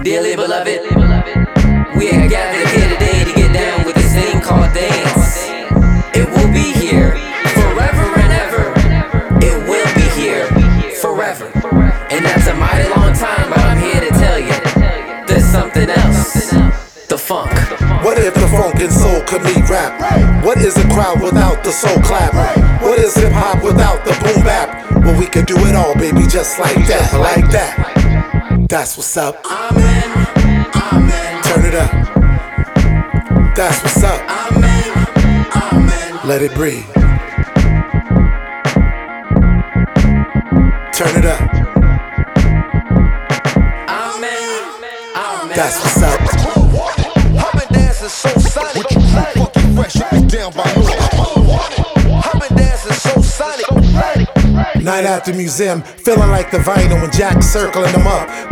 Dearly beloved, we are gathered here today to get down with this thing called dance. It will be here forever and ever. It will be here forever. And that's a mighty long time, but I'm here to tell you there's something else. The funk. What if the funk and soul could meet rap? What is a crowd without the soul clap? What is hip hop without the boom bap? Well, we could do it all, baby, just like that, like that. That's what's up. Amen. Amen. Turn it up. That's what's up. Amen. Amen. Let it breathe. Turn it up. Amen. Amen. That's what's up. I've been dancing so sonic. Funky fresh, down by I've been dancing so sonic. Night at the museum, feeling like the vinyl when Jack's circling them up.